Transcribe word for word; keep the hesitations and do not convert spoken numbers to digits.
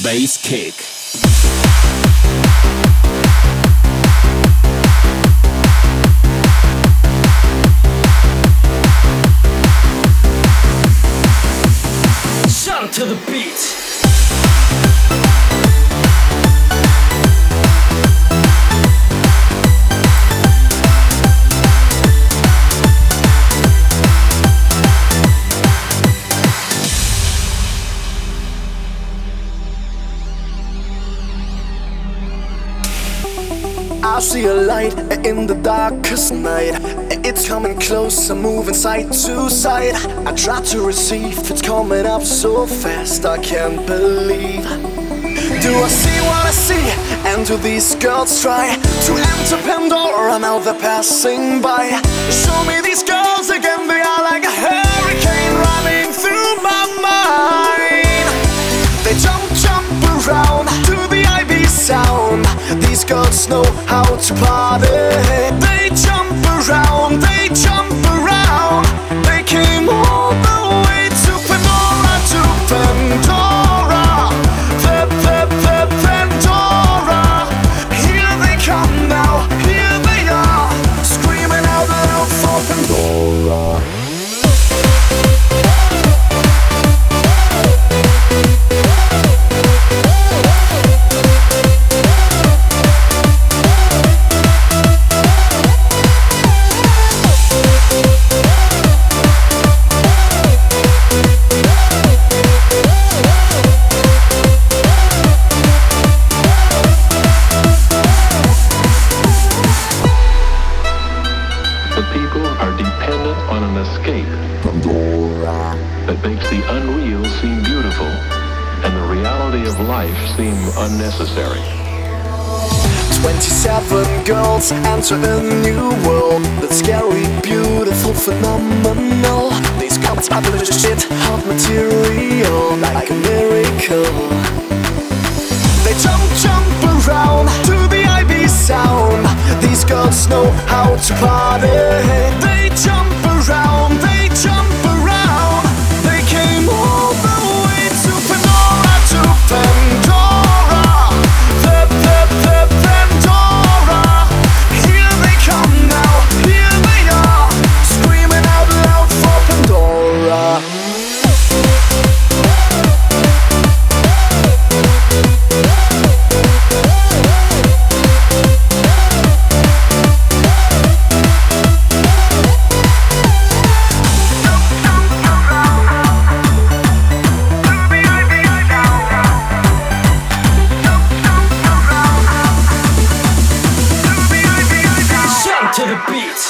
bass kick. Shout to the beat. I see a light in the darkest night. It's coming closer, moving side to side. I try to receive, it's coming up so fast, I can't believe. Do I see what I see? And do these girls try to enter Pandora? Now they're passing by. Show me these girls again, they are like a hurricane running through my mind. They jump, jump around to the I B sound. These girls know how to party. They jump around, they jump around. They came all the way to Pandora, to Pandora. The, the, the Pandora. Here they come now, here they are, screaming out loud for Pandora. That makes the unreal seem beautiful and the reality of life seem unnecessary. Twenty-seven girls enter a new world that's scary, beautiful, phenomenal. These girls are the shit, hot material, like a miracle. They jump, jump around to the I B sound. These girls know how to party. They jump around, they jump around. They came all the way to Pandora, to Pandora. The, the, the Pandora. Here they come now, here they are, screaming out loud for Pandora. To the beat.